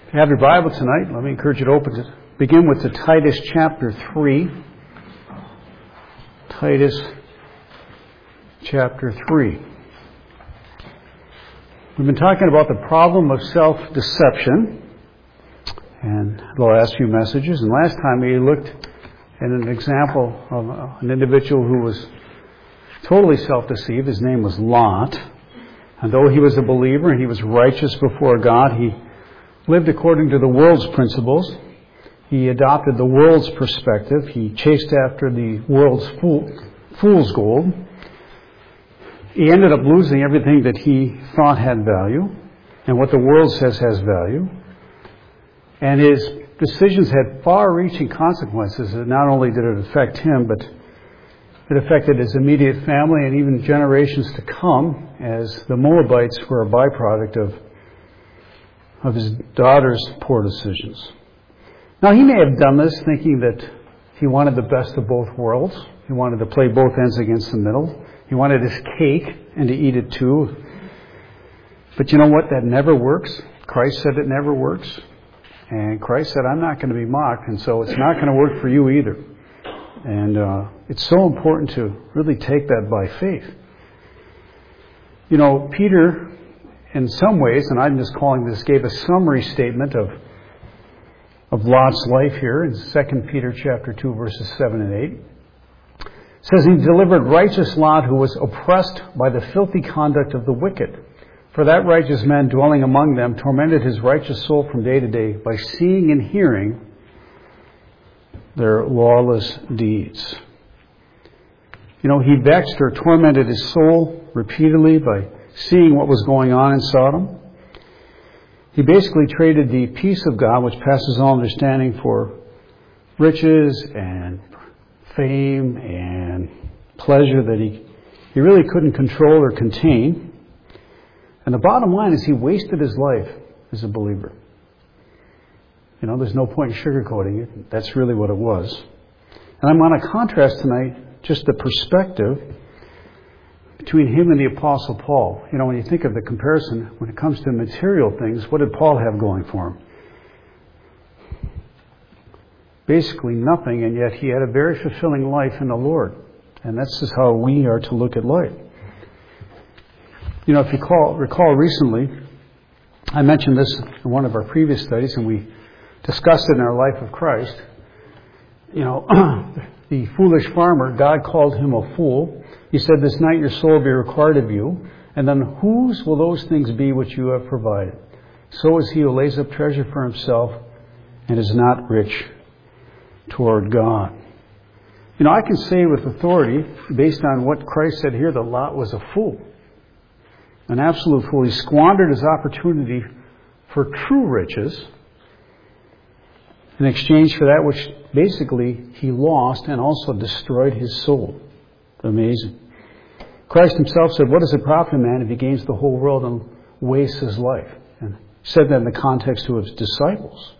If you have your Bible tonight, let me encourage you to begin with the Titus chapter 3. Titus chapter 3. We've been talking about the problem of self-deception and the last few messages. And last time we looked at an example of an individual who was totally self-deceived. His name was Lot. And though he was a believer and he was righteous before God, he lived according to the world's principles. He adopted the world's perspective. He chased after the world's fool's gold. He ended up losing everything that he thought had value and what the world says has value. And his decisions had far-reaching consequences. Not only did it affect him, but it affected his immediate family and even generations to come, as the Moabites were a byproduct of his daughter's poor decisions. Now, he may have done this thinking that he wanted the best of both worlds. He wanted to play both ends against the middle. He wanted his cake and to eat it too. But you know what? That never works. Christ said it never works. And Christ said, I'm not going to be mocked, and so it's not going to work for you either. And it's so important to really take that by faith. You know, Peter, in some ways, and I'm just calling this, gave a summary statement of Lot's life here in 2 Peter chapter 2, verses 7 and 8. It says, he delivered righteous Lot, who was oppressed by the filthy conduct of the wicked. For that righteous man dwelling among them tormented his righteous soul from day to day by seeing and hearing their lawless deeds. You know, he vexed or tormented his soul repeatedly by seeing what was going on in Sodom. He basically traded the peace of God, which passes all understanding, for riches and fame and pleasure that he really couldn't control or contain. And the bottom line is he wasted his life as a believer. You know, there's no point in sugarcoating it. That's really what it was. And I'm going to contrast tonight just the perspective between him and the Apostle Paul. You know, when you think of the comparison, when it comes to material things, what did Paul have going for him? Basically nothing, and yet he had a very fulfilling life in the Lord. And that's just how we are to look at life. You know, if you recall recently, I mentioned this in one of our previous studies, and we discussed it in our Life of Christ. You know, the foolish farmer, God called him a fool. He said, this night your soul will be required of you. And then whose will those things be which you have provided? So is he who lays up treasure for himself and is not rich toward God. You know, I can say with authority, based on what Christ said here, that Lot was a fool. An absolute fool. He squandered his opportunity for true riches in exchange for that which basically he lost and also destroyed his soul. Amazing. Christ himself said, what does it profit a man if he gains the whole world and wastes his life? And he said that in the context to his disciples.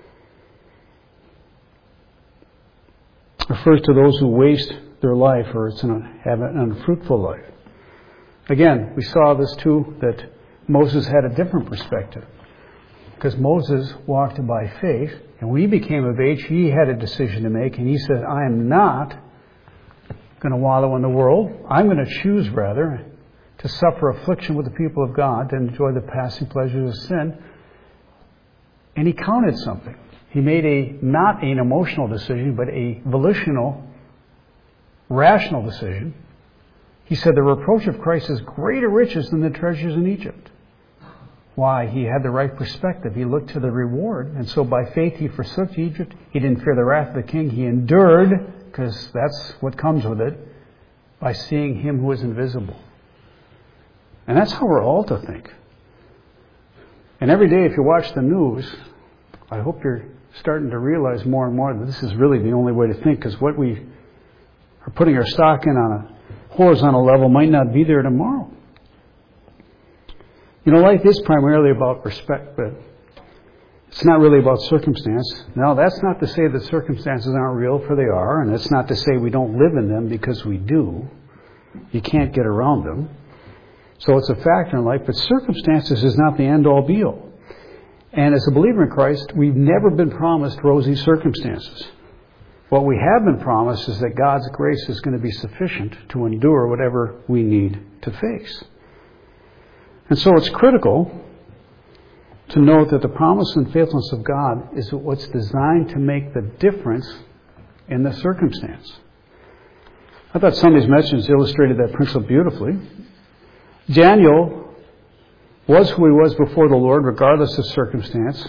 It refers to those who waste their life or have an unfruitful life. Again, we saw this too, that Moses had a different perspective. Because Moses walked by faith, and when he became of age, he had a decision to make, and he said, I am not going to wallow in the world. I'm going to choose, rather, to suffer affliction with the people of God, to enjoy the passing pleasures of sin. And he counted something. He made not an emotional decision, but a volitional, rational decision. He said, the reproach of Christ is greater riches than the treasures in Egypt. Why? He had the right perspective. He looked to the reward. And so by faith he forsook Egypt. He didn't fear the wrath of the king. He endured, because that's what comes with it, by seeing him who is invisible. And that's how we're all to think. And every day if you watch the news, I hope you're starting to realize more and more that this is really the only way to think, because what we are putting our stock in on a horizontal level might not be there tomorrow. You know, life is primarily about respect, but it's not really about circumstance. Now, that's not to say that circumstances aren't real, for they are, and it's not to say we don't live in them, because we do. You can't get around them. So it's a factor in life, but circumstances is not the end-all, be-all. And as a believer in Christ, we've never been promised rosy circumstances. What we have been promised is that God's grace is going to be sufficient to endure whatever we need to face. And so it's critical to note that the promise and faithfulness of God is what's designed to make the difference in the circumstance. I thought Sunday's message illustrated that principle beautifully. Daniel was who he was before the Lord, regardless of circumstance.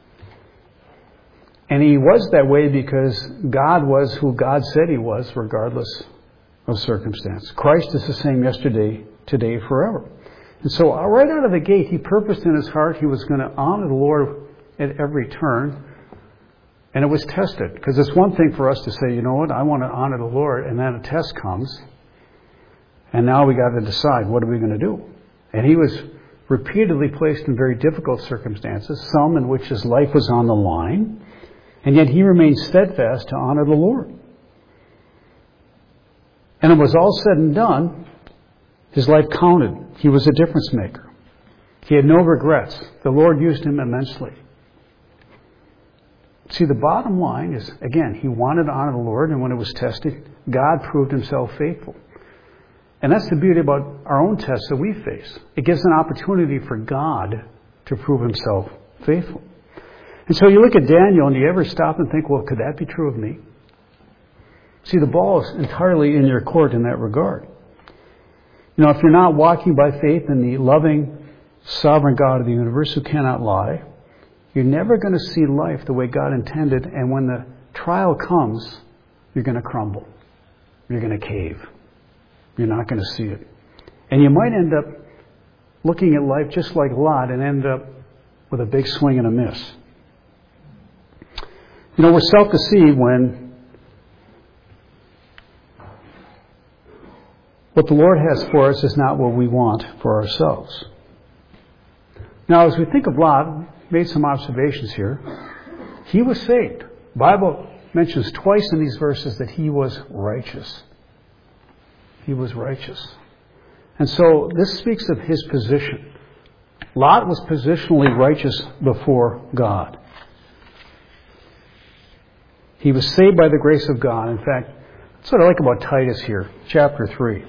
And he was that way because God was who God said he was, regardless of circumstance. Christ is the same yesterday, today, forever. And so right out of the gate, he purposed in his heart he was going to honor the Lord at every turn. And it was tested. Because it's one thing for us to say, you know what, I want to honor the Lord. And then a test comes. And now we got to decide, what are we going to do? And he was repeatedly placed in very difficult circumstances, some in which his life was on the line. And yet he remained steadfast to honor the Lord. And it was all said and done, his life counted. He was a difference maker. He had no regrets. The Lord used him immensely. See, the bottom line is, again, he wanted to honor the Lord, and when it was tested, God proved himself faithful. And that's the beauty about our own tests that we face. It gives an opportunity for God to prove himself faithful. And so you look at Daniel and you ever stop and think, well, could that be true of me? See, the ball is entirely in your court in that regard. You know, if you're not walking by faith in the loving, sovereign God of the universe who cannot lie, you're never going to see life the way God intended. And when the trial comes, you're going to crumble. You're going to cave. You're not going to see it. And you might end up looking at life just like Lot and end up with a big swing and a miss. You know, we're self-deceived when what the Lord has for us is not what we want for ourselves. Now, as we think of Lot, made some observations here. He was saved. The Bible mentions twice in these verses that he was righteous. He was righteous. And so this speaks of his position. Lot was positionally righteous before God. He was saved by the grace of God. In fact, that's what I like about Titus here, chapter 3.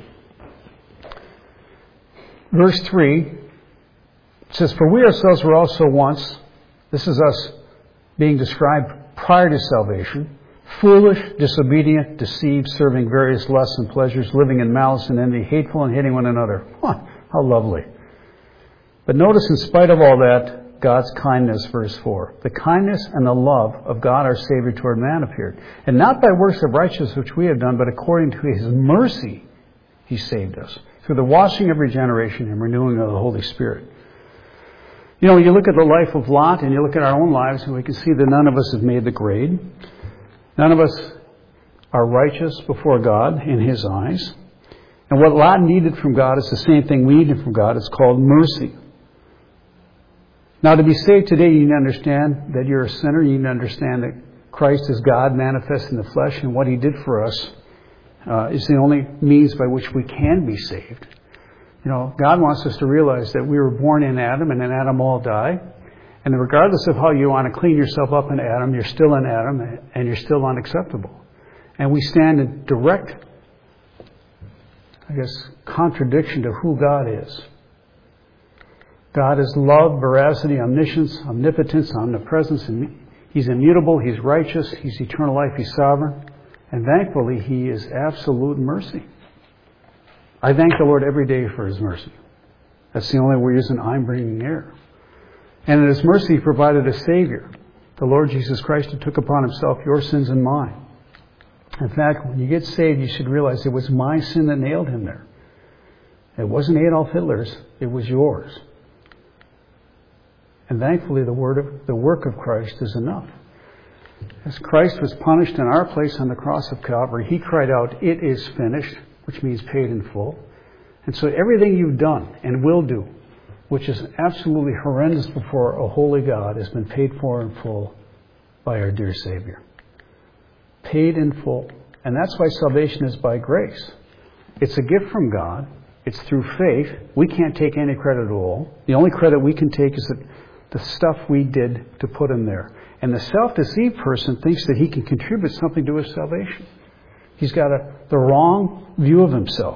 Verse 3 says, "For we ourselves were also once," this is us being described prior to salvation, "foolish, disobedient, deceived, serving various lusts and pleasures, living in malice and envy, hateful and hating one another." How lovely. But notice, in spite of all that, God's kindness, verse 4. "The kindness and the love of God our Savior toward man appeared. And not by works of righteousness which we have done, but according to his mercy he saved us, through the washing of regeneration and renewing of the Holy Spirit." You know, when you look at the life of Lot and you look at our own lives, and we can see that none of us have made the grade. None of us are righteous before God in his eyes. And what Lot needed from God is the same thing we needed from God. It's called mercy. Now, to be saved today, you need to understand that you're a sinner. You need to understand that Christ is God manifest in the flesh, and what he did for us is the only means by which we can be saved. You know, God wants us to realize that we were born in Adam, and in Adam all die. And regardless of how you want to clean yourself up in Adam, you're still in Adam, and you're still unacceptable. And we stand in direct, contradiction to who God is. God is love, veracity, omniscience, omnipotence, omnipresence, and he's immutable, he's righteous, he's eternal life, he's sovereign. And thankfully, he is absolute mercy. I thank the Lord every day for his mercy. That's the only reason I'm breathing air. And in his mercy, he provided a Savior, the Lord Jesus Christ, who took upon himself your sins and mine. In fact, when you get saved, you should realize it was my sin that nailed him there. It wasn't Adolf Hitler's, it was yours. And thankfully, the work of Christ is enough. As Christ was punished in our place on the cross of Calvary, he cried out, "It is finished," which means paid in full. And so everything you've done and will do, which is absolutely horrendous before a holy God, has been paid for in full by our dear Savior. Paid in full. And that's why salvation is by grace. It's a gift from God. It's through faith. We can't take any credit at all. The only credit we can take is that the stuff we did to put him there. And the self-deceived person thinks that he can contribute something to his salvation. He's got the wrong view of himself.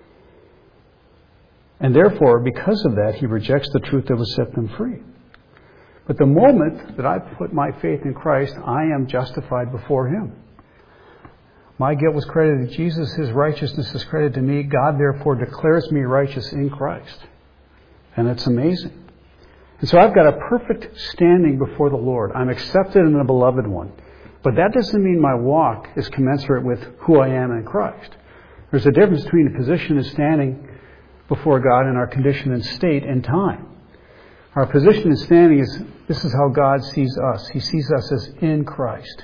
And therefore, because of that, he rejects the truth that will set them free. But the moment that I put my faith in Christ, I am justified before him. My guilt was credited to Jesus. His righteousness is credited to me. God, therefore, declares me righteous in Christ. And it's amazing. And so I've got a perfect standing before the Lord. I'm accepted in the beloved one. But that doesn't mean my walk is commensurate with who I am in Christ. There's a difference between a position and standing before God and our condition and state and time. Our position and standing is, this is how God sees us. He sees us as in Christ.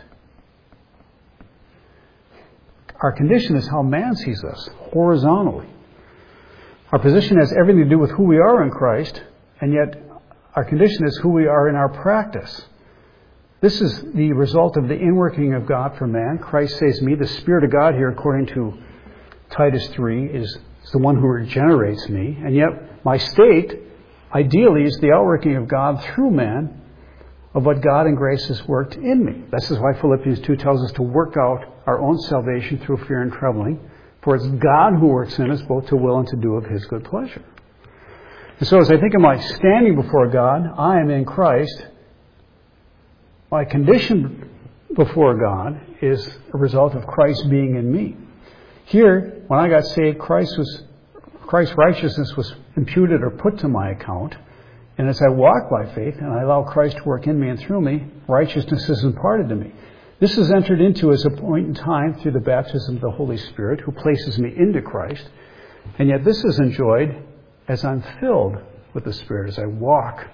Our condition is how man sees us, horizontally. Our position has everything to do with who we are in Christ, and yet our condition is who we are in our practice. This is the result of the inworking of God for man. Christ saves me. The Spirit of God here, according to Titus 3, is the one who regenerates me. And yet my state, ideally, is the outworking of God through man of what God in grace has worked in me. This is why Philippians 2 tells us to work out our own salvation through fear and trembling. For it's God who works in us both to will and to do of his good pleasure. And so as I think of my standing before God, I am in Christ. My condition before God is a result of Christ being in me. Here, when I got saved, Christ's righteousness was imputed or put to my account. And as I walk by faith and I allow Christ to work in me and through me, righteousness is imparted to me. This is entered into as a point in time through the baptism of the Holy Spirit, who places me into Christ. And yet this is enjoyed as I'm filled with the Spirit, as I walk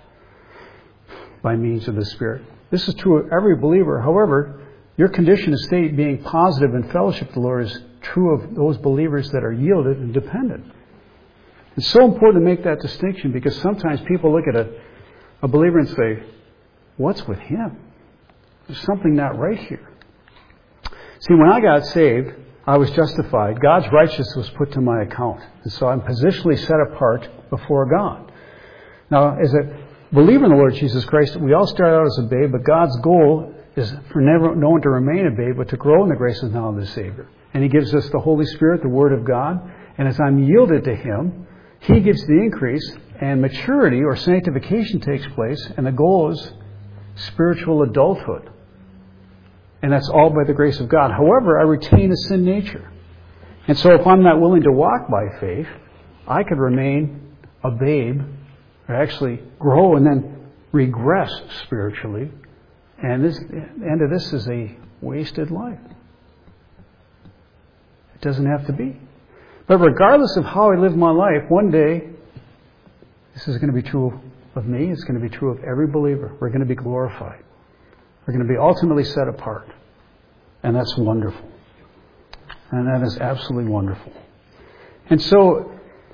by means of the Spirit. This is true of every believer. However, your condition and state being positive in fellowship with the Lord is true of those believers that are yielded and dependent. It's so important to make that distinction, because sometimes people look at a believer and say, what's with him? There's something not right here. See, when I got saved, I was justified. God's righteousness was put to my account. And so I'm positionally set apart before God. Now, as a believer in the Lord Jesus Christ, we all start out as a babe, but God's goal is for no one to remain a babe, but to grow in the grace and knowledge of the Savior. And he gives us the Holy Spirit, the Word of God. And as I'm yielded to him, he gives the increase, and maturity or sanctification takes place, and the goal is spiritual adulthood. And that's all by the grace of God. However, I retain a sin nature. And so if I'm not willing to walk by faith, I could remain a babe, or actually grow and then regress spiritually. And the end of this is a wasted life. It doesn't have to be. But regardless of how I live my life, one day, this is going to be true of me. It's going to be true of every believer. We're going to be glorified. We're going to be ultimately set apart. And that's wonderful. And that is absolutely wonderful. And so,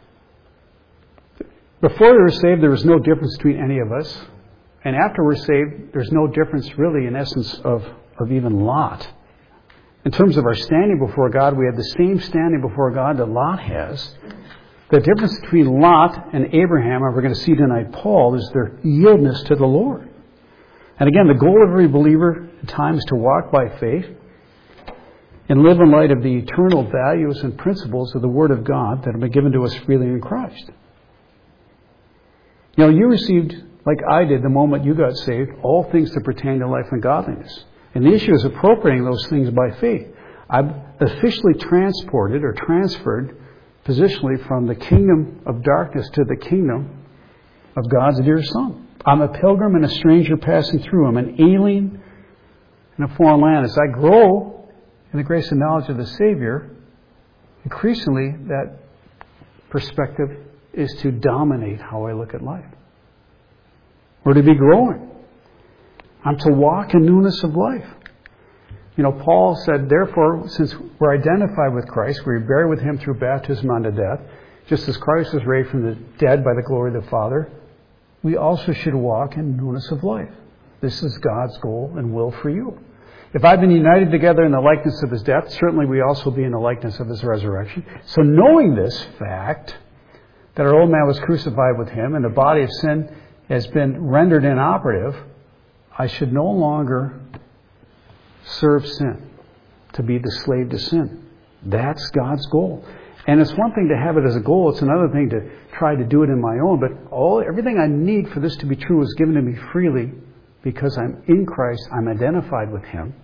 before we were saved, there was no difference between any of us. And after we're saved, there's no difference really, in essence, of even Lot. In terms of our standing before God, we have the same standing before God that Lot has. The difference between Lot and Abraham, and we're going to see tonight Paul, is their yieldness to the Lord. And again, the goal of every believer at times is to walk by faith and live in light of the eternal values and principles of the Word of God that have been given to us freely in Christ. You know, you received, like I did the moment you got saved, all things that pertain to life and godliness. And the issue is appropriating those things by faith. I've officially transported or transferred positionally from the kingdom of darkness to the kingdom of God's dear Son. I'm a pilgrim and a stranger passing through. I'm an alien in a foreign land. As I grow in the grace and knowledge of the Savior, increasingly that perspective is to dominate how I look at life. We're to be growing. I'm to walk in newness of life. You know, Paul said, therefore, since we're identified with Christ, we're buried with him through baptism unto death, just as Christ was raised from the dead by the glory of the Father, we also should walk in newness of life. This is God's goal and will for you. If I've been united together in the likeness of his death, certainly we also will be in the likeness of his resurrection. So knowing this fact, that our old man was crucified with him, and the body of sin has been rendered inoperative, I should no longer serve sin, to be the slave to sin. That's God's goal. And it's one thing to have it as a goal. It's another thing to try to do it in my own. But everything I need for this to be true is given to me freely because I'm in Christ. I'm identified with Him.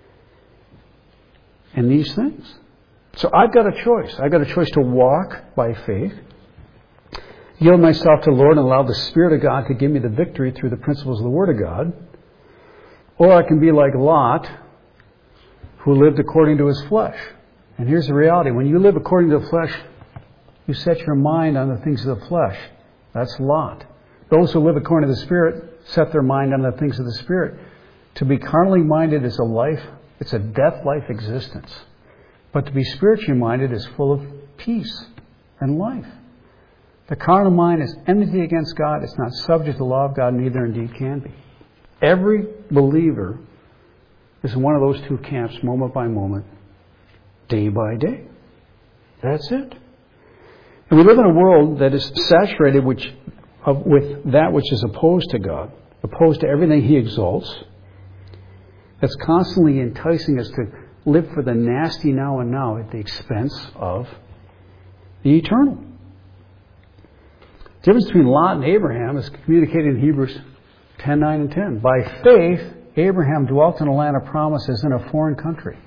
And these things. So I've got a choice. I've got a choice to walk by faith, yield myself to the Lord and allow the Spirit of God to give me the victory through the principles of the Word of God. Or I can be like Lot, who lived according to his flesh. And here's the reality. When you live according to the flesh, you set your mind on the things of the flesh. That's Lot. Those who live according to the Spirit set their mind on the things of the Spirit. To be carnally minded is a life, it's a death-life existence. But to be spiritually minded is full of peace and life. The carnal mind is enmity against God. It's not subject to the law of God, neither indeed can be. Every believer is in one of those two camps, moment by moment, day by day. That's it. And we live in a world that is saturated with that which is opposed to God, opposed to everything He exalts. That's constantly enticing us to live for the nasty now and now at the expense of the eternal. The difference between Lot and Abraham is communicated in Hebrews 10, 9, and 10. By faith, Abraham dwelt in a land of promises in a foreign country.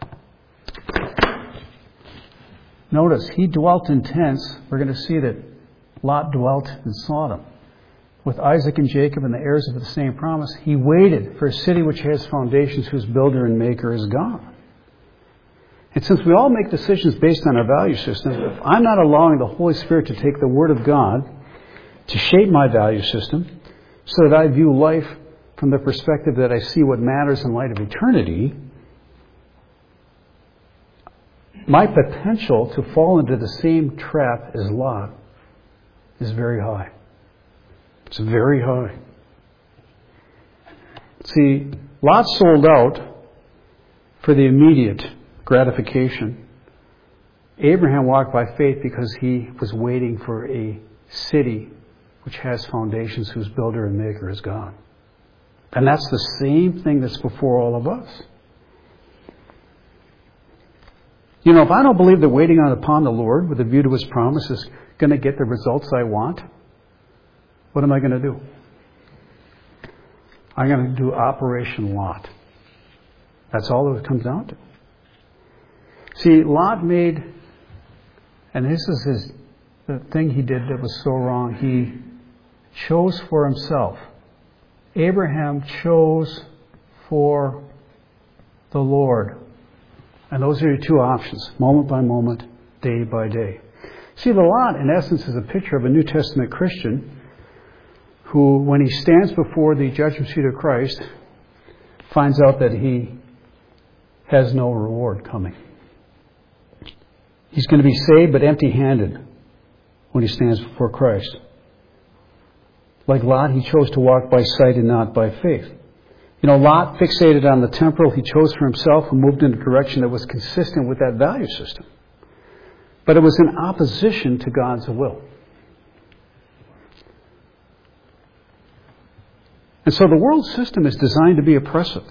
Notice, he dwelt in tents. We're going to see that Lot dwelt in Sodom. With Isaac and Jacob and the heirs of the same promise, he waited for a city which has foundations, whose builder and maker is God. And since we all make decisions based on our value system, if I'm not allowing the Holy Spirit to take the Word of God to shape my value system so that I view life from the perspective that I see what matters in light of eternity, my potential to fall into the same trap as Lot is very high. It's very high. See, Lot sold out for the immediate gratification. Abraham walked by faith because he was waiting for a city which has foundations, whose builder and maker is God. And that's the same thing that's before all of us. You know, if I don't believe that waiting upon the Lord with a view to His promise is going to get the results I want, what am I going to do? I'm going to do Operation Lot. That's all it comes down to. See, Lot made, and this is the thing he did that was so wrong, he chose for himself. Abraham chose for the Lord. And those are your two options, moment by moment, day by day. See, the Lot, in essence, is a picture of a New Testament Christian who, when he stands before the judgment seat of Christ, finds out that he has no reward coming. He's going to be saved but empty-handed when he stands before Christ. Like Lot, he chose to walk by sight and not by faith. You know, Lot fixated on the temporal he chose for himself and moved in a direction that was consistent with that value system. But it was in opposition to God's will. And so the world system is designed to be oppressive.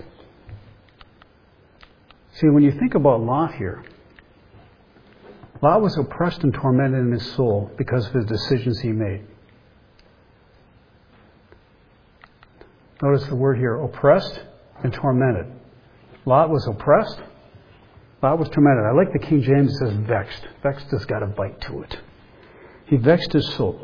See, when you think about Lot here, Lot was oppressed and tormented in his soul because of his decisions he made. Notice the word here, oppressed and tormented. Lot was oppressed. Lot was tormented. I like the King James that says vexed. Vexed has got a bite to it. He vexed his soul.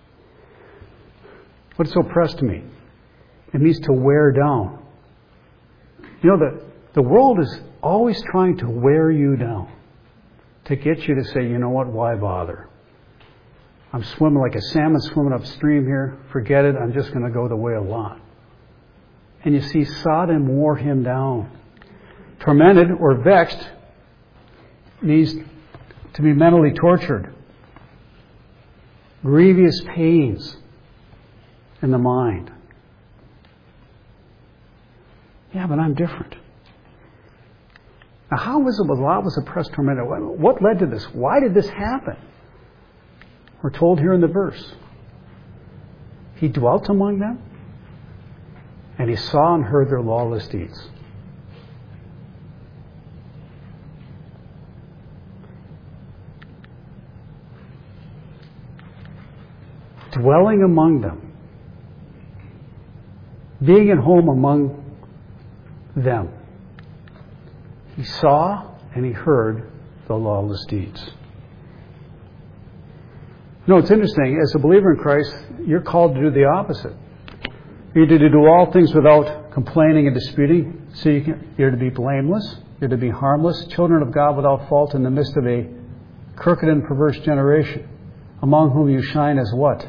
What does oppressed mean? It means to wear down. You know, the world is always trying to wear you down. To get you to say, you know what, why bother? I'm swimming like a salmon swimming upstream here. Forget it. I'm just going to go the way of Lot. And you see, Sodom wore him down. Tormented or vexed means to be mentally tortured. Grievous pains in the mind. Yeah, but I'm different. Now, how was it when Lot was oppressed, tormented? What led to this? Why did this happen? We're told here in the verse. He dwelt among them, and he saw and heard their lawless deeds. Dwelling among them, being at home among them, he saw and he heard the lawless deeds. No, it's interesting. As a believer in Christ, you're called to do the opposite. You're to do all things without complaining and disputing. So you're to be blameless. You're to be harmless, children of God without fault in the midst of a crooked and perverse generation, among whom you shine as what?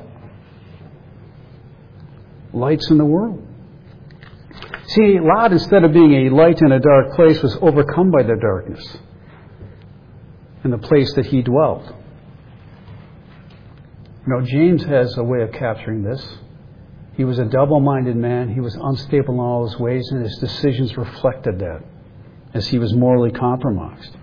Lights in the world. See, Lot, instead of being a light in a dark place, was overcome by the darkness in the place that he dwelt. You know, James has a way of capturing this. He was a double-minded man. He was unstable in all his ways, and his decisions reflected that as he was morally compromised.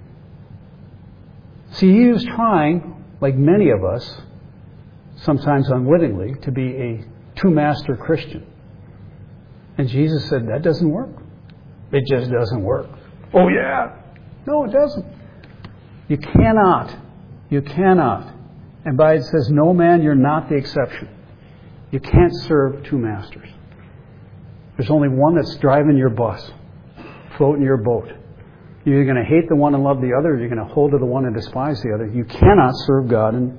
See, he was trying, like many of us, sometimes unwittingly, to be a two-master Christian. And Jesus said, that doesn't work. It just doesn't work. Oh, yeah. No, it doesn't. You cannot. You cannot. And by it says, no man, you're not the exception. You can't serve two masters. There's only one that's driving your bus, floating your boat. You're either going to hate the one and love the other, or you're going to hold to the one and despise the other. You cannot serve God. And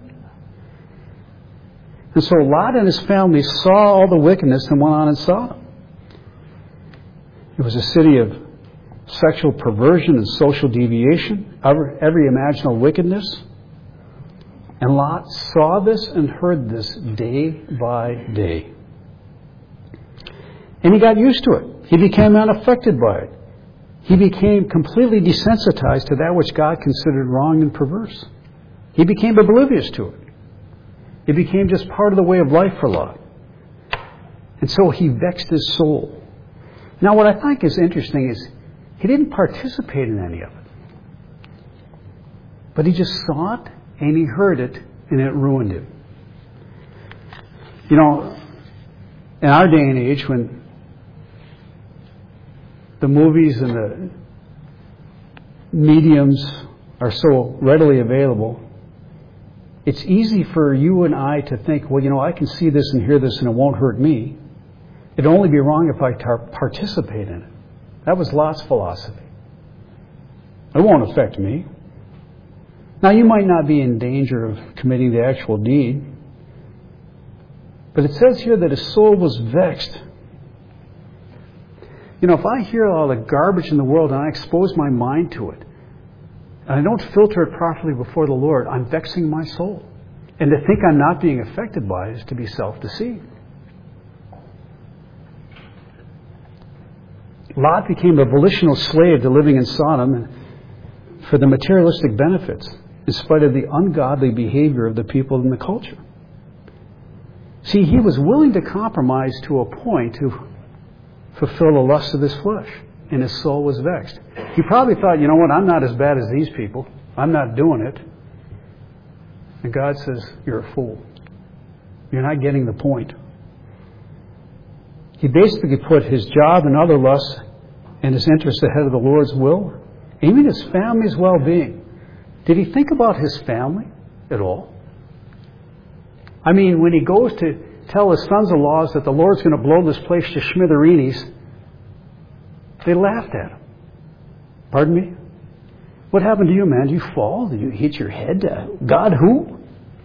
so Lot and his family saw all the wickedness and went on and saw it. It was a city of sexual perversion and social deviation, every imaginable wickedness. And Lot saw this and heard this day by day. And he got used to it. He became unaffected by it. He became completely desensitized to that which God considered wrong and perverse. He became oblivious to it. It became just part of the way of life for Lot. And so he vexed his soul. Now, what I think is interesting is he didn't participate in any of it. But he just saw it, and he heard it, and it ruined him. You know, in our day and age, when the movies and the mediums are so readily available, it's easy for you and I to think, well, you know, I can see this and hear this and it won't hurt me. It'd only be wrong if I participate in it. That was Lot's philosophy. It won't affect me. Now, you might not be in danger of committing the actual deed, but it says here that his soul was vexed. You know, if I hear all the garbage in the world and I expose my mind to it, and I don't filter it properly before the Lord, I'm vexing my soul. And to think I'm not being affected by it is to be self-deceived. Lot became a volitional slave to living in Sodom for the materialistic benefits, in spite of the ungodly behavior of the people in the culture. See, he was willing to compromise to a point to fulfill the lust of his flesh, and his soul was vexed. He probably thought, you know what, I'm not as bad as these people. I'm not doing it. And God says, you're a fool. You're not getting the point. He basically put his job and other lusts and his interests ahead of the Lord's will, even his family's well-being. Did he think about his family at all? I mean, when he goes to tell his sons-in-law that the Lord's going to blow this place to smithereens, they laughed at him. Pardon me? What happened to you, man? Did you fall? Did you hit your head? God who?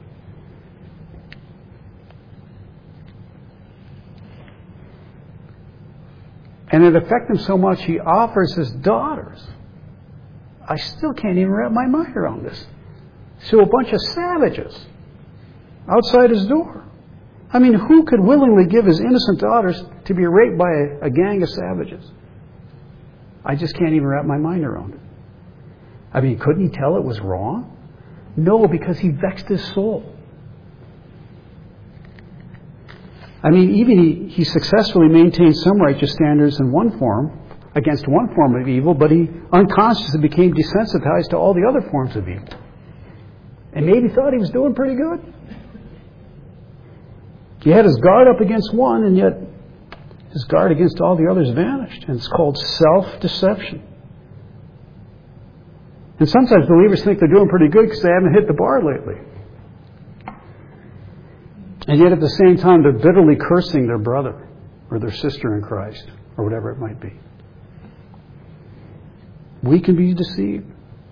And it affected him so much, he offers his daughters. I still can't even wrap my mind around this. So a bunch of savages outside his door. I mean, who could willingly give his innocent daughters to be raped by a gang of savages? I just can't even wrap my mind around it. I mean, couldn't he tell it was wrong? No, because he vexed his soul. I mean, even he successfully maintained some righteous standards in one form, against one form of evil, but he unconsciously became desensitized to all the other forms of evil. And maybe thought he was doing pretty good. He had his guard up against one, and yet his guard against all the others vanished. And it's called self-deception. And sometimes believers think they're doing pretty good because they haven't hit the bar lately. And yet at the same time, they're bitterly cursing their brother or their sister in Christ or whatever it might be. We can be deceived.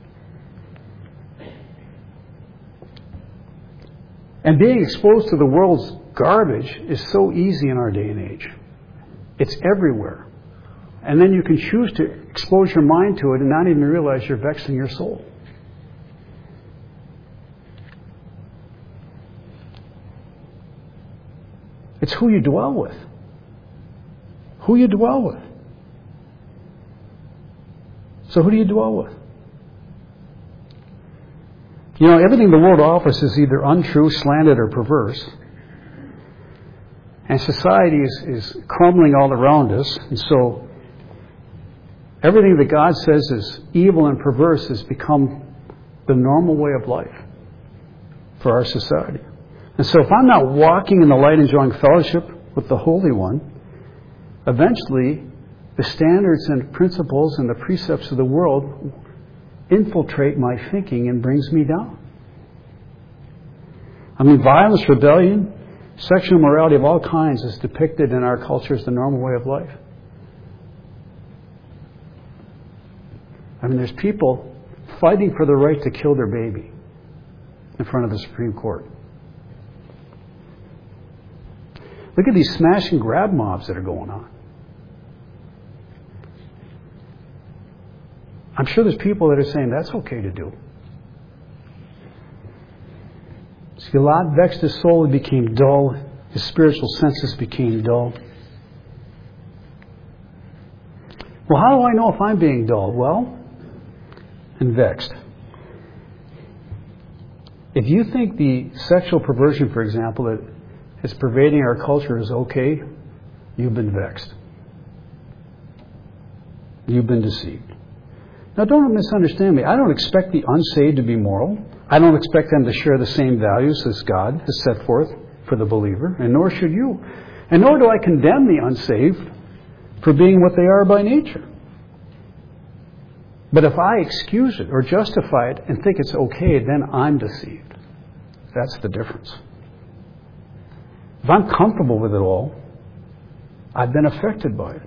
And being exposed to the world's garbage is so easy in our day and age. It's everywhere. And then you can choose to expose your mind to it and not even realize you're vexing your soul. It's who you dwell with. Who you dwell with. So who do you dwell with? You know, everything the world offers is either untrue, slanted, or perverse. And society is crumbling all around us. And so everything that God says is evil and perverse has become the normal way of life for our society. And so if I'm not walking in the light, enjoying fellowship with the Holy One, eventually the standards and principles and the precepts of the world infiltrate my thinking and brings me down. I mean, violence, rebellion, sexual immorality of all kinds is depicted in our culture as the normal way of life. I mean, there's people fighting for the right to kill their baby in front of the Supreme Court. Look at these smash and grab mobs that are going on. I'm sure there's people that are saying that's okay to do. See, Lot vexed his soul, he became dull. His spiritual senses became dull. Well, how do I know if I'm being dull? Well, and vexed. If you think the sexual perversion, for example, that is pervading our culture is okay, you've been vexed. You've been deceived. Now, don't misunderstand me. I don't expect the unsaved to be moral. I don't expect them to share the same values as God has set forth for the believer, and nor should you. And nor do I condemn the unsaved for being what they are by nature. But if I excuse it or justify it and think it's okay, then I'm deceived. That's the difference. If I'm comfortable with it all, I've been affected by it.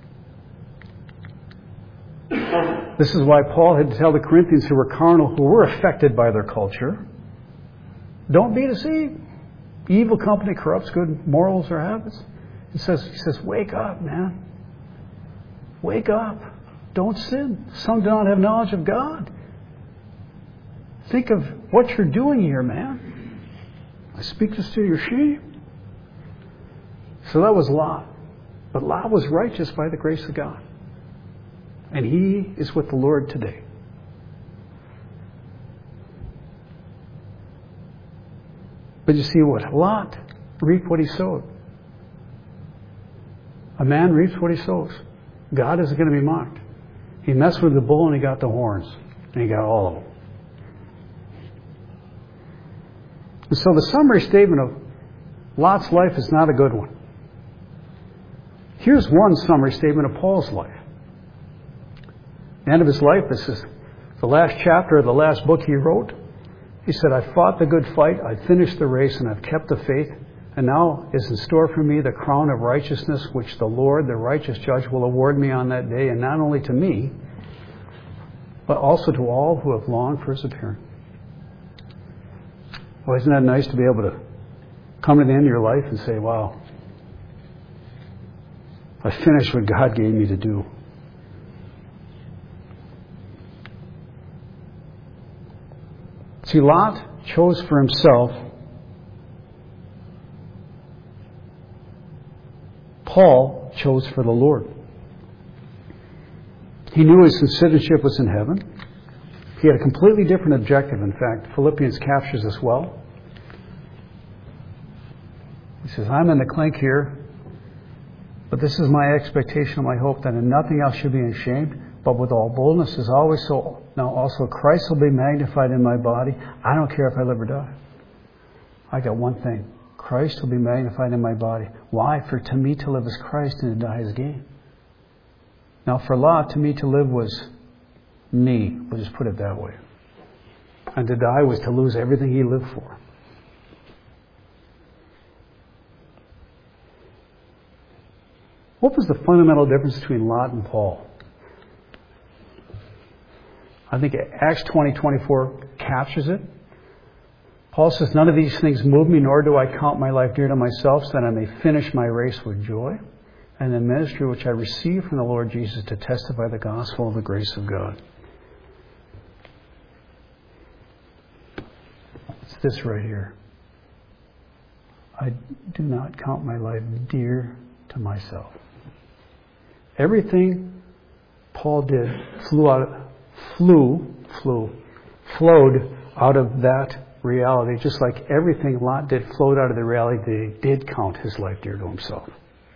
This is why Paul had to tell the Corinthians who were carnal, who were affected by their culture, don't be deceived. Evil company corrupts good morals or habits. He says, wake up, man. Wake up. Don't sin. Some do not have knowledge of God. Think of what you're doing here, man. I speak this to your shame. So that was Lot. But Lot was righteous by the grace of God. And he is with the Lord today. But you see what? Lot reaped what he sowed. A man reaps what he sows. God isn't going to be mocked. He messed with the bull and he got the horns. And he got all of them. And so the summary statement of Lot's life is not a good one. Here's one summary statement of Paul's life. The end of his life, this is the last chapter of the last book he wrote. He said, I fought the good fight, I finished the race, and I've kept the faith. And now is in store for me the crown of righteousness, which the Lord, the righteous judge, will award me on that day, and not only to me, but also to all who have longed for his appearing. Well, isn't that nice to be able to come to the end of your life and say, wow, I finished what God gave me to do. See, Lot chose for himself. Paul chose for the Lord. He knew his citizenship was in heaven. He had a completely different objective. In fact, Philippians captures this well. He says, I'm in the clink here, but this is my expectation and my hope, that in nothing else should be ashamed, but with all boldness as always so. Now also Christ will be magnified in my body. I don't care if I live or die. I got one thing. Christ will be magnified in my body. Why? For to me to live is Christ and to die is gain. Now for Lot, to me to live was me. We'll just put it that way. And to die was to lose everything he lived for. What was the fundamental difference between Lot and Paul? I think Acts 20:24 captures it. Paul says, none of these things move me, nor do I count my life dear to myself, so that I may finish my race with joy, and the ministry which I received from the Lord Jesus to testify the gospel of the grace of God. It's this right here. I do not count my life dear to myself. Everything Paul did flowed out of that reality, just like everything Lot did flowed out of the reality that he did count his life dear to himself.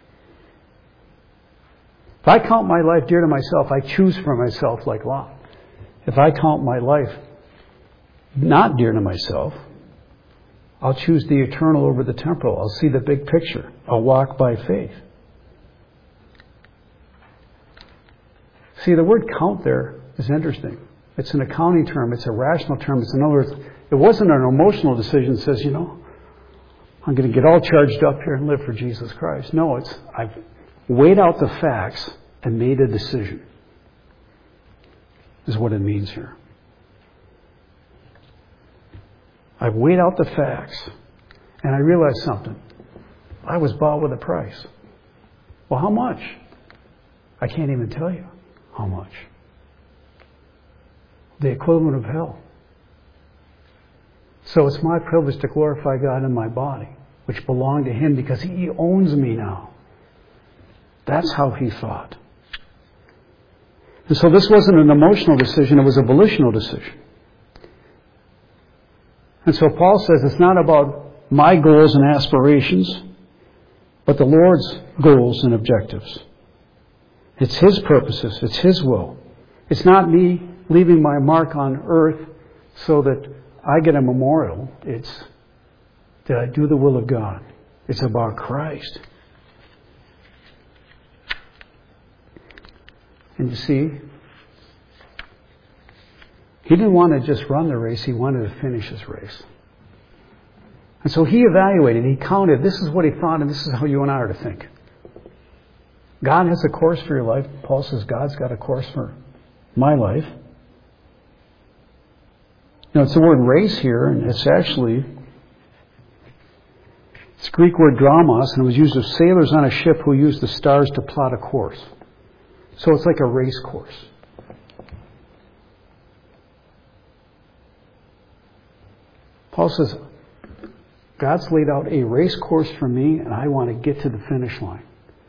If I count my life dear to myself, I choose for myself like Lot. If I count my life not dear to myself, I'll choose the eternal over the temporal. I'll see the big picture. I'll walk by faith. See, the word count there is interesting. It's an accounting term. It's a rational term. It's, in other words, it wasn't an emotional decision that says, I'm going to get all charged up here and live for Jesus Christ. No, I've weighed out the facts and made a decision, is what it means here. I've weighed out the facts and I realized something. I was bought with a price. Well, how much? I can't even tell you how much. The equivalent of hell. So it's my privilege to glorify God in my body, which belonged to Him because He owns me now. That's how He thought. And so this wasn't an emotional decision, it was a volitional decision. And so Paul says it's not about my goals and aspirations, but the Lord's goals and objectives. It's His purposes, it's His will. It's not me leaving my mark on earth so that I get a memorial. It's that I do the will of God. It's about Christ. And you see, he didn't want to just run the race, he wanted to finish his race. And so he evaluated, he counted, this is what he thought, and this is how you and I are to think. God has a course for your life. Paul says God's got a course for my life. It's the word race here, and it's the Greek word dramos, and it was used of sailors on a ship who used the stars to plot a course. So it's like a race course. Paul says, God's laid out a race course for me, and I want to get to the finish line.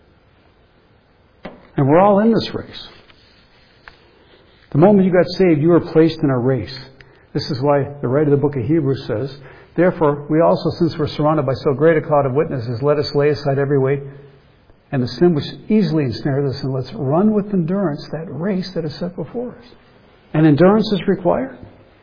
And we're all in this race. The moment you got saved, you were placed in a race. This is why the writer of the book of Hebrews says, therefore, we also, since we're surrounded by so great a cloud of witnesses, let us lay aside every weight and the sin which easily ensnares us, and let's run with endurance that race that is set before us. And endurance is required.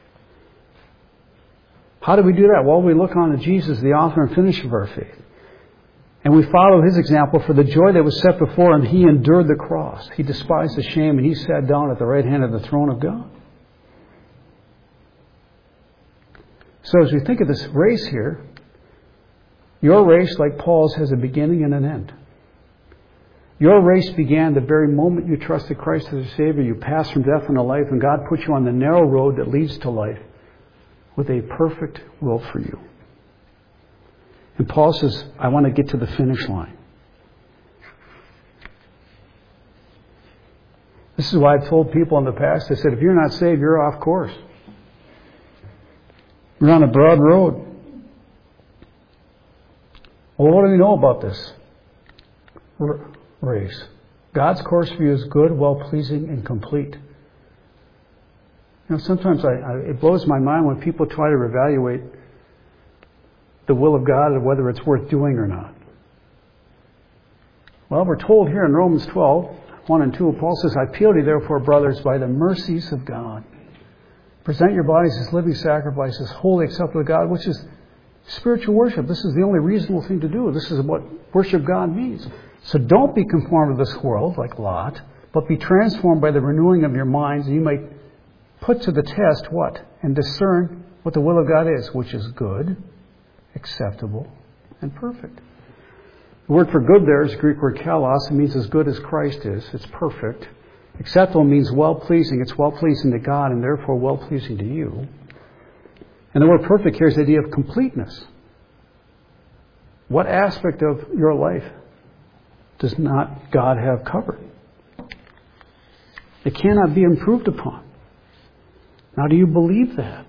How do we do that? Well, we look on to Jesus, the author and finisher of our faith. And we follow His example. For the joy that was set before Him, He endured the cross. He despised the shame, and He sat down at the right hand of the throne of God. So as we think of this race here, your race, like Paul's, has a beginning and an end. Your race began the very moment you trusted Christ as your Savior. You passed from death into life, and God put you on the narrow road that leads to life with a perfect will for you. And Paul says, I want to get to the finish line. This is why I've told people in the past, I said, if you're not saved, you're off course. You're on a broad road. Well, what do we know about this race? God's course for you is good, well-pleasing, and complete. Sometimes it blows my mind when people try to evaluate the will of God and whether it's worth doing or not. Well, we're told here in Romans 12, 1 and 2, Paul says, I appeal to you, therefore, brothers, by the mercies of God. Present your bodies as living sacrifices, wholly acceptable to God, which is Spiritual worship, this is the only reasonable thing to do. This is what worship God means. So don't be conformed to this world like Lot, but be transformed by the renewing of your minds, and you might put to the test what? And discern what the will of God is, which is good, acceptable, and perfect. The word for good there is the Greek word kalos. It means as good as Christ is. It's perfect. Acceptable means well-pleasing. It's well-pleasing to God and therefore well-pleasing to you. And the word perfect carries the idea of completeness. What aspect of your life does not God have covered? It cannot be improved upon. Now, do you believe that?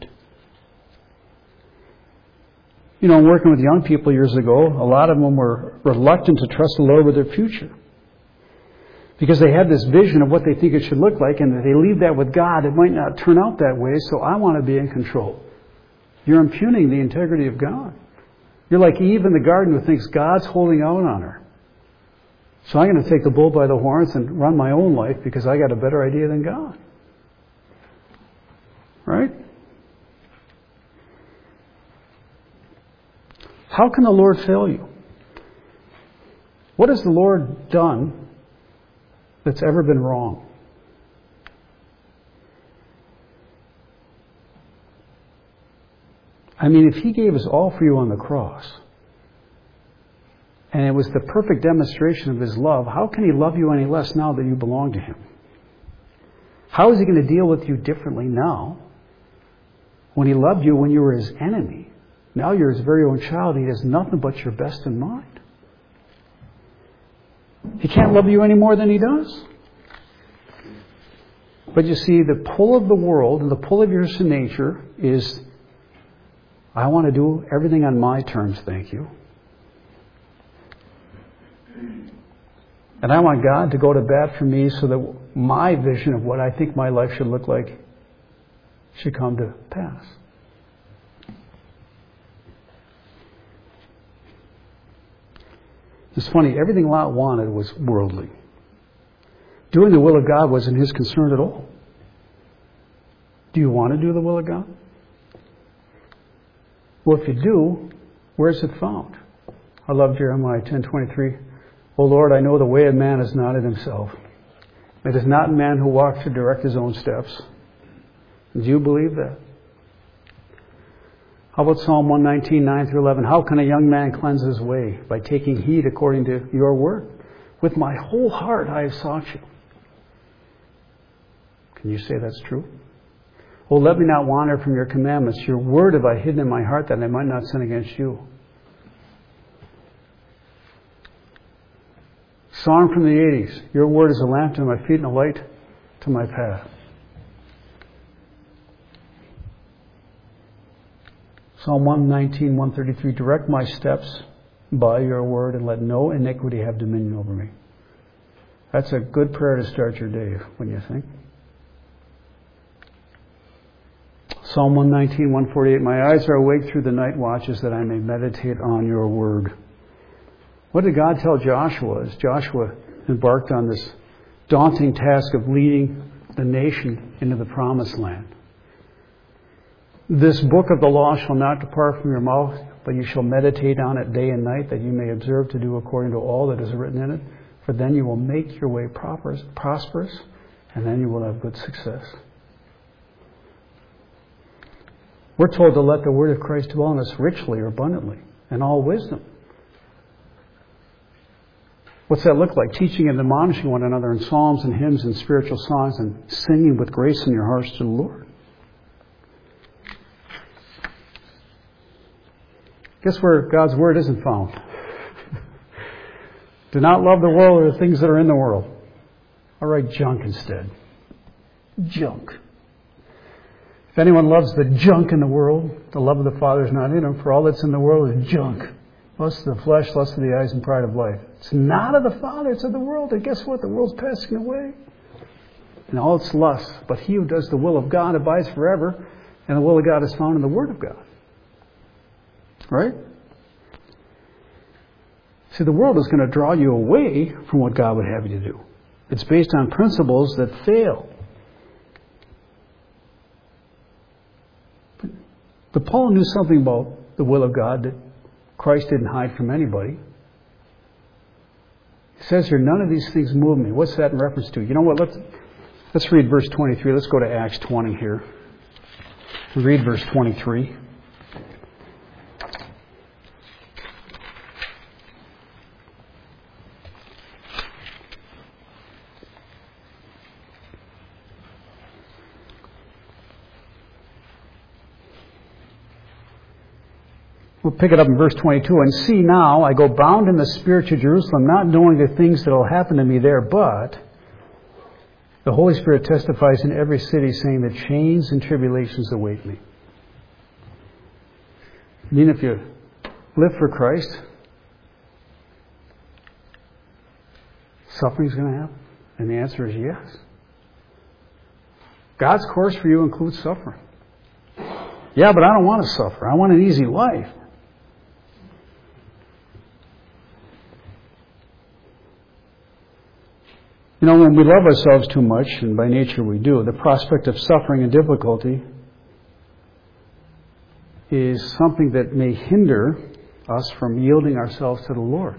You know, working with young people years ago, a lot of them were reluctant to trust the Lord with their future. Because they had this vision of what they think it should look like, and if they leave that with God, it might not turn out that way, so I want to be in control. You're impugning the integrity of God. You're like Eve in the garden who thinks God's holding out on her. So I'm going to take the bull by the horns and run my own life because I got a better idea than God. Right? How can the Lord fail you? What has the Lord done that's ever been wrong? I mean, if He gave us all for you on the cross, and it was the perfect demonstration of His love, how can He love you any less now that you belong to Him? How is He going to deal with you differently now when He loved you when you were His enemy? Now you're His very own child. He has nothing but your best in mind. He can't love you any more than He does. But you see, the pull of the world and the pull of your sin nature is, I want to do everything on my terms, thank you. And I want God to go to bat for me so that my vision of what I think my life should look like should come to pass. It's funny, everything Lot wanted was worldly. Doing the will of God wasn't his concern at all. Do you want to do the will of God? Well, if you do, where's it found? I love Jeremiah 10:23. O Lord, I know the way of man is not in himself. It is not man who walks to direct his own steps. Do you believe that? How about Psalm 119, 9 through 11? How can a young man cleanse his way? By taking heed according to your word. With my whole heart I have sought you. Can you say that's true? Oh, let me not wander from your commandments. Your word have I hidden in my heart that I might not sin against you. Song from the 80s. Your word is a lamp to my feet and a light to my path. Psalm 119, 133. Direct my steps by your word and let no iniquity have dominion over me. That's a good prayer to start your day, wouldn't you think? Psalm 119, 148. My eyes are awake through the night watches that I may meditate on your word. What did God tell Joshua as Joshua embarked on this daunting task of leading the nation into the promised land? This book of the law shall not depart from your mouth, but you shall meditate on it day and night, that you may observe to do according to all that is written in it. For then you will make your way prosperous, and then you will have good success. We're told to let the word of Christ dwell in us richly or abundantly, in all wisdom. What's that look like? Teaching and admonishing one another in psalms and hymns and spiritual songs and singing with grace in your hearts to the Lord. Guess where God's word isn't found? Do not love the world or the things that are in the world. All right, junk instead. Junk. If anyone loves the junk in the world, the love of the Father is not in him, for all that's in the world is junk. Lust of the flesh, lust of the eyes, and pride of life. It's not of the Father, it's of the world. And guess what? The world's passing away. And all its lusts. But he who does the will of God abides forever. And the will of God is found in the Word of God. Right? See, the world is going to draw you away from what God would have you to do. It's based on principles that fail. But Paul knew something about the will of God that Christ didn't hide from anybody. It says here, none of these things move me. What's that in reference to? You know what? Let's read verse 23. Let's go to Acts 20 here. Read verse 23. We'll pick it up in verse 22. And see now, I go bound in the Spirit to Jerusalem, not knowing the things that will happen to me there, but the Holy Spirit testifies in every city, saying that chains and tribulations await me. I mean, if you live for Christ, suffering's going to happen. And the answer is yes. God's course for you includes suffering. Yeah, but I don't want to suffer. I want an easy life. You know, when we love ourselves too much, and by nature we do, the prospect of suffering and difficulty is something that may hinder us from yielding ourselves to the Lord.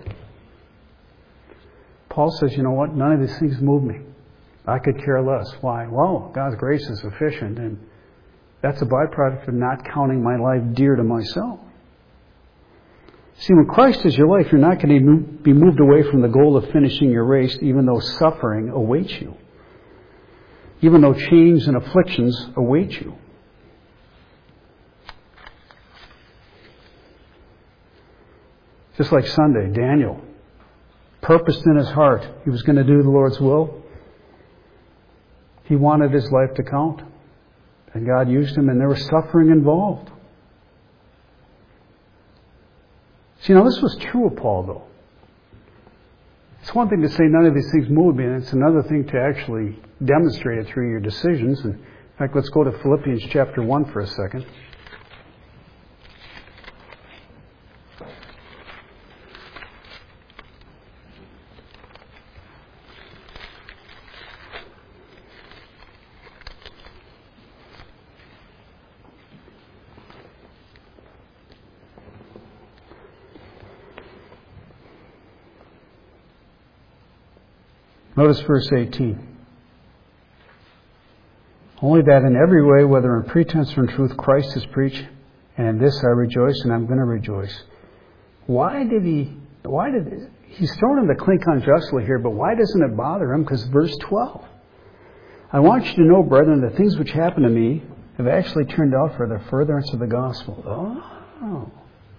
Paul says, you know what? None of these things move me. I could care less. Why? Well, God's grace is sufficient, and that's a byproduct of not counting my life dear to myself. See, when Christ is your life, you're not going to be moved away from the goal of finishing your race, even though suffering awaits you. Even though chains and afflictions await you. Just like Sunday, Daniel purposed in his heart he was going to do the Lord's will. He wanted his life to count. And God used him, and there was suffering involved. See, now this was true of Paul, though. It's one thing to say none of these things move me, and it's another thing to actually demonstrate it through your decisions. And in fact, let's go to Philippians chapter 1 for a second. Notice verse 18. Only that in every way, whether in pretense or in truth, Christ is preached, and in this I rejoice, and I'm going to rejoice. He's thrown in the clink unjustly here, but why doesn't it bother him? Because verse 12. I want you to know, brethren, the things which happened to me have actually turned out for the furtherance of the gospel. Oh.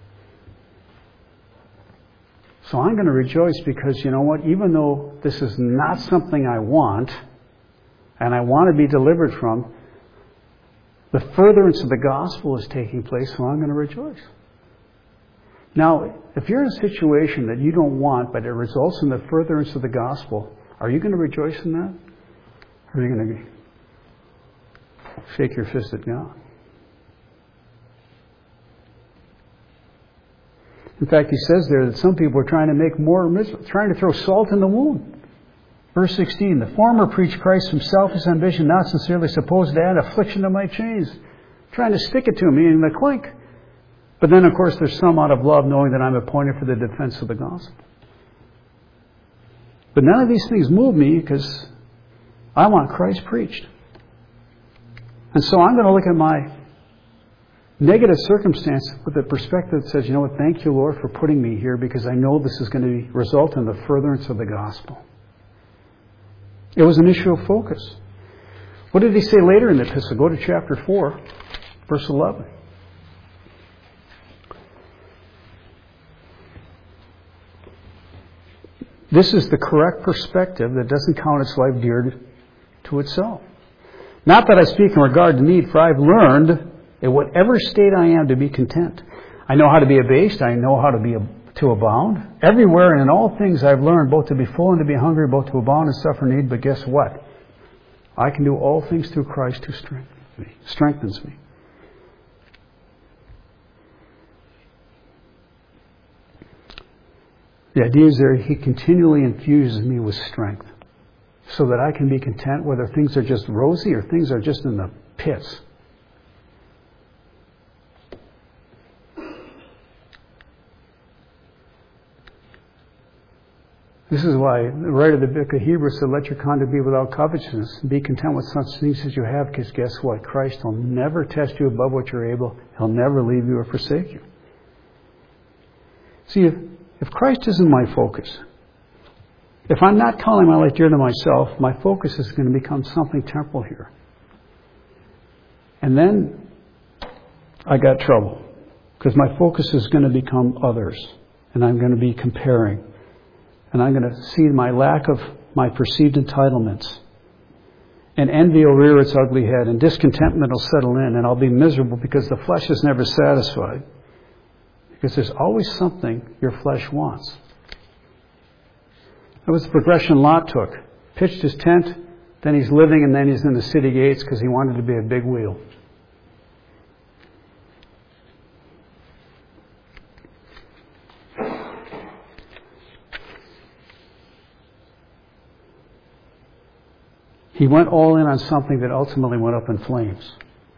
So I'm going to rejoice because, you know what, even though this is not something I want, and I want to be delivered from, the furtherance of the gospel is taking place, so I'm going to rejoice. Now, if you're in a situation that you don't want, but it results in the furtherance of the gospel, are you going to rejoice in that? Or are you going to shake your fist at God? In fact, he says there that some people are trying to make more miserable, trying to throw salt in the wound. Verse 16, the former preached Christ from selfish ambition, not sincerely supposed to add affliction to my chains, trying to stick it to me in the clink. But then, of course, there's some out of love, knowing that I'm appointed for the defense of the gospel. But none of these things move me because I want Christ preached. And so I'm going to look at my negative circumstance with the perspective that says, you know what, thank you, Lord, for putting me here because I know this is going to result in the furtherance of the gospel. It was an issue of focus. What did he say later in the epistle? Go to chapter 4, verse 11. This is the correct perspective that doesn't count its life dear to itself. Not that I speak in regard to need, for I've learned in whatever state I am to be content. I know how to be abased. I know how to abound. Everywhere and in all things I've learned both to be full and to be hungry, both to abound and suffer need. But guess what? I can do all things through Christ who strengthens me. The idea is there, he continually infuses me with strength so that I can be content whether things are just rosy or things are just in the pits. This is why the writer of the book of Hebrews said, let your conduct be without covetousness. Be content with such things as you have, because guess what? Christ will never test you above what you're able. He'll never leave you or forsake you. See, if Christ isn't my focus, if I'm not calling my life dear to myself, my focus is going to become something temporal here. And then I got trouble, because my focus is going to become others, and I'm going to be comparing. And I'm going to see my lack of my perceived entitlements. And envy will rear its ugly head. And discontentment will settle in. And I'll be miserable because the flesh is never satisfied. Because there's always something your flesh wants. That was the progression Lot took. Pitched his tent, then he's living, and then he's in the city gates because he wanted to be a big wheel. He went all in on something that ultimately went up in flames.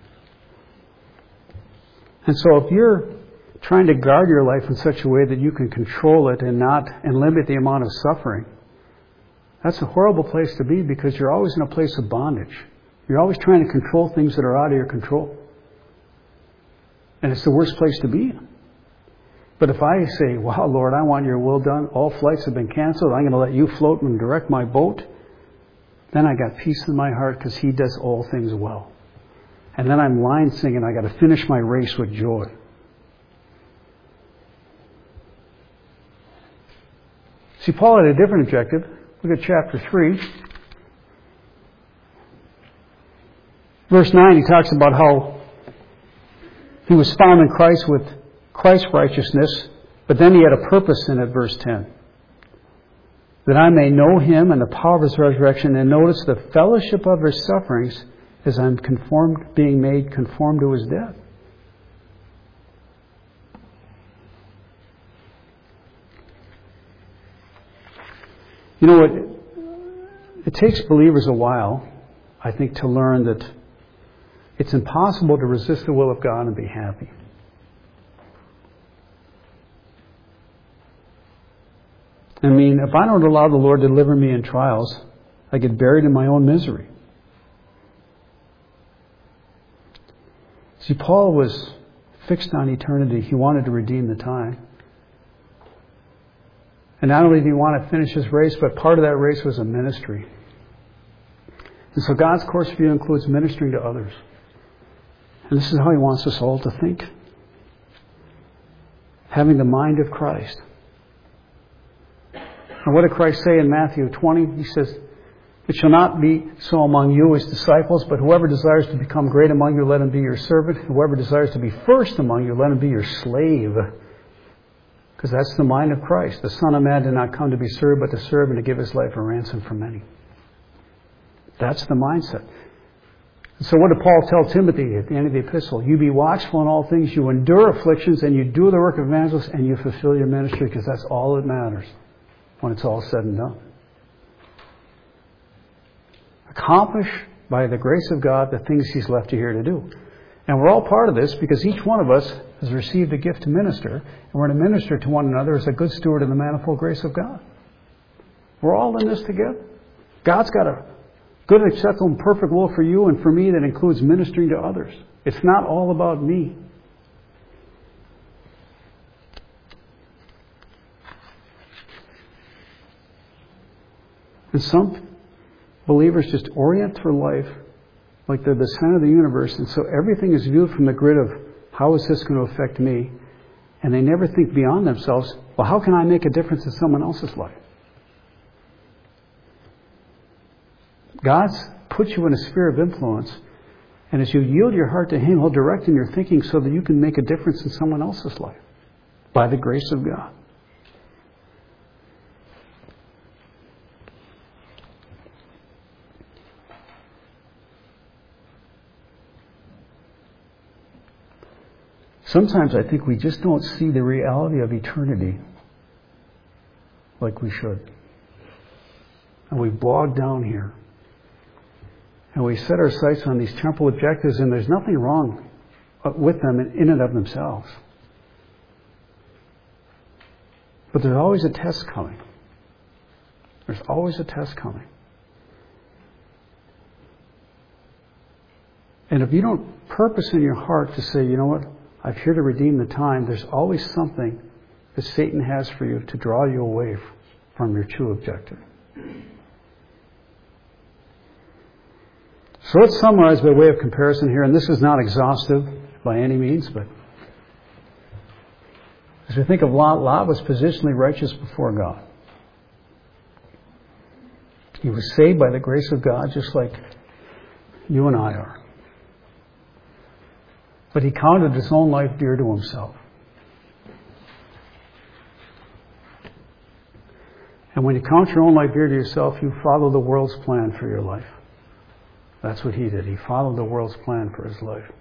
And so if you're trying to guard your life in such a way that you can control it and limit the amount of suffering, that's a horrible place to be, because you're always in a place of bondage. You're always trying to control things that are out of your control. And it's the worst place to be in. But if I say, wow, Lord, I want your will done. All flights have been canceled. I'm going to let you float and direct my boat. Then I got peace in my heart, because He does all things well. And then I'm line singing, I got to finish my race with joy. See, Paul had a different objective. Look at chapter 3. Verse 9, he talks about how he was found in Christ with Christ's righteousness, but then he had a purpose in it, verse 10. That I may know Him and the power of His resurrection, and notice the fellowship of His sufferings, as I'm being made conformed to His death. You know what? It takes believers a while, I think, to learn that it's impossible to resist the will of God and be happy. I mean, if I don't allow the Lord to deliver me in trials, I get buried in my own misery. See, Paul was fixed on eternity. He wanted to redeem the time. And not only did he want to finish his race, but part of that race was a ministry. And so God's course view includes ministering to others. And this is how He wants us all to think. Having the mind of Christ. And what did Christ say in Matthew 20? He says, it shall not be so among you as disciples, but whoever desires to become great among you, let him be your servant. Whoever desires to be first among you, let him be your slave. Because that's the mind of Christ. The Son of Man did not come to be served, but to serve and to give His life a ransom for many. That's the mindset. And so what did Paul tell Timothy at the end of the epistle? You be watchful in all things, you endure afflictions, and you do the work of evangelists, and you fulfill your ministry, because that's all that matters when it's all said and done. Accomplish by the grace of God the things He's left you here to do. And we're all part of this, because each one of us has received a gift to minister, and we're to minister to one another as a good steward of the manifold grace of God. We're all in this together. God's got a good, acceptable, and perfect will for you and for me that includes ministering to others. It's not all about me. And some believers just orient their life like they're the center of the universe, and so everything is viewed from the grid of, how is this going to affect me? And they never think beyond themselves, well, how can I make a difference in someone else's life? God's put you in a sphere of influence, and as you yield your heart to Him, He'll direct in your thinking so that you can make a difference in someone else's life by the grace of God. Sometimes I think we just don't see the reality of eternity like we should. And we bog down here. And we set our sights on these temporal objectives, and there's nothing wrong with them in and of themselves. But there's always a test coming. There's always a test coming. And if you don't purpose in your heart to say, you know what, I'm here to redeem the time, there's always something that Satan has for you to draw you away from your true objective. So let's summarize by way of comparison here, and this is not exhaustive by any means, but as we think of Lot, Lot was positionally righteous before God. He was saved by the grace of God just like you and I are. But he counted his own life dear to himself. And when you count your own life dear to yourself, you follow the world's plan for your life. That's what he did. He followed the world's plan for his life.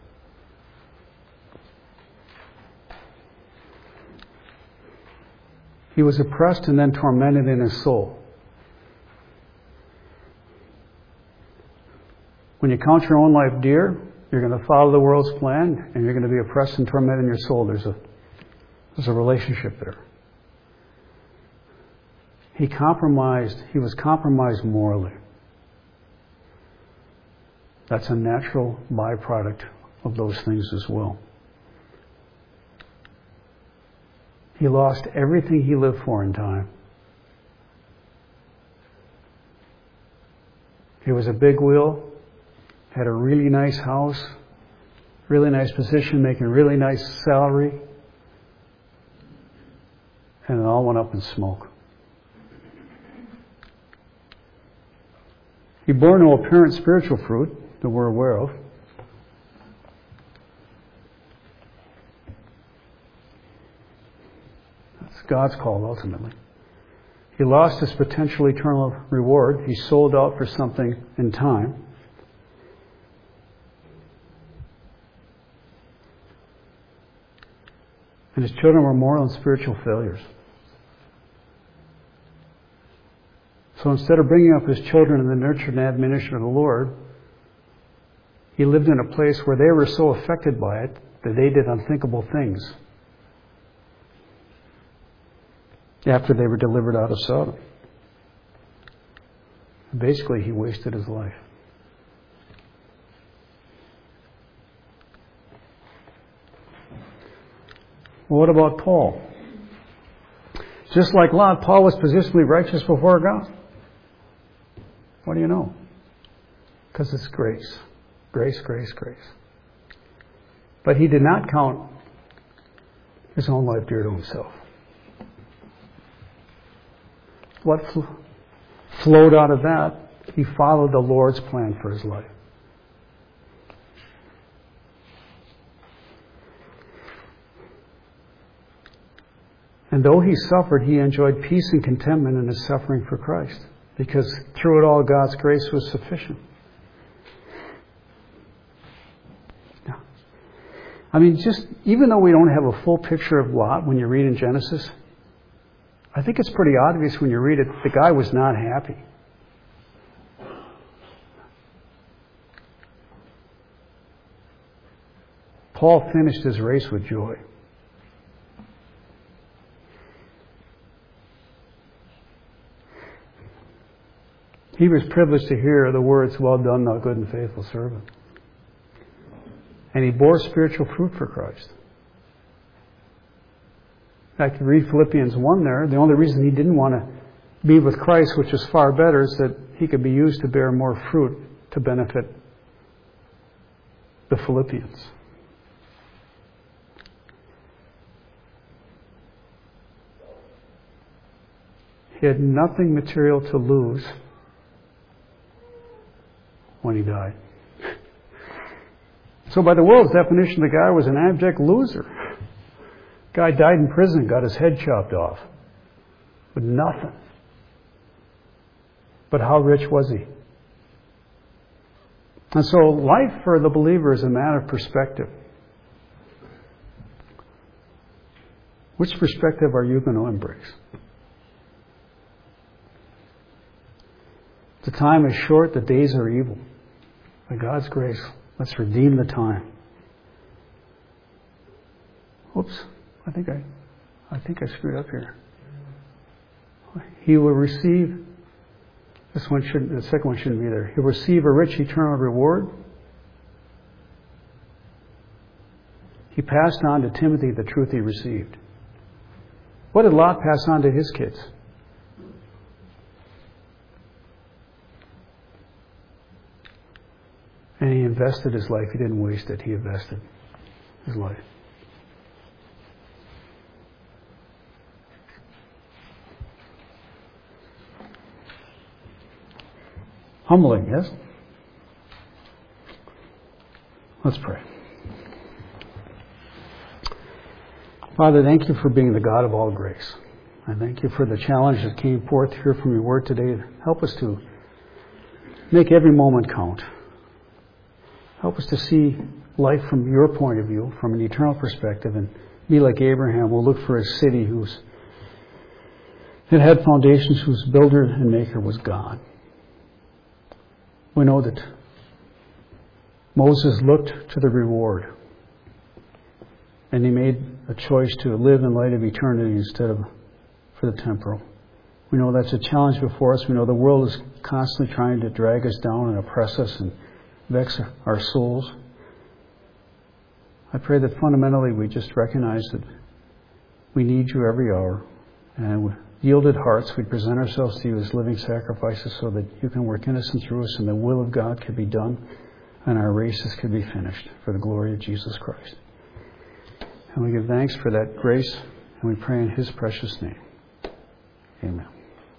He was oppressed and then tormented in his soul. When you count your own life dear, you're going to follow the world's plan, and you're going to be oppressed and tormented in your soul. There's a relationship there. He was compromised morally. That's a natural byproduct of those things as well. He lost everything he lived for in time. He was a big wheel, had a really nice house, really nice position, making a really nice salary, and it all went up in smoke. He bore no apparent spiritual fruit that we're aware of. That's God's call ultimately. He lost his potential eternal reward. He sold out for something in time. And his children were moral and spiritual failures. So instead of bringing up his children in the nurture and admonition of the Lord, he lived in a place where they were so affected by it that they did unthinkable things after they were delivered out of Sodom. Basically, he wasted his life. Well, what about Paul? Just like Lot, Paul was positionally righteous before God. What do you know? Because it's grace. Grace, grace, grace. But he did not count his own life dear to himself. What flowed out of that? He followed the Lord's plan for his life. And though he suffered, he enjoyed peace and contentment in his suffering for Christ. Because through it all, God's grace was sufficient. I mean, just even though we don't have a full picture of Lot when you read in Genesis, I think it's pretty obvious when you read it, the guy was not happy. Paul finished his race with joy. He was privileged to hear the words, "Well done, thou good and faithful servant." And he bore spiritual fruit for Christ. In fact, you read Philippians 1 there, the only reason he didn't want to be with Christ, which is far better, is that he could be used to bear more fruit to benefit the Philippians. He had nothing material to lose when he died. So by the world's definition, the guy was an abject loser. Guy died in prison, got his head chopped off. With nothing. But how rich was he? And so life for the believer is a matter of perspective. Which perspective are you going to embrace? The time is short, the days are evil. By God's grace, let's redeem the time. Oops, I think I screwed up here. He will receive The second one shouldn't be there. He'll receive a rich eternal reward. He passed on to Timothy the truth he received. What did Lot pass on to his kids? And he invested his life. He didn't waste it. He invested his life. Humbling, yes? Let's pray. Father, thank you for being the God of all grace. I thank you for the challenge that came forth here from your word today. Help us to make every moment count. Help us to see life from your point of view, from an eternal perspective, and be like Abraham. We'll look for a city that had foundations, whose builder and maker was God. We know that Moses looked to the reward, and he made a choice to live in light of eternity instead of for the temporal. We know that's a challenge before us. We know the world is constantly trying to drag us down and oppress us and vex our souls. I pray that fundamentally we just recognize that we need you every hour, and with yielded hearts we present ourselves to you as living sacrifices so that you can work in us and through us, and the will of God can be done and our races can be finished for the glory of Jesus Christ. And we give thanks for that grace, and we pray in his precious name. Amen.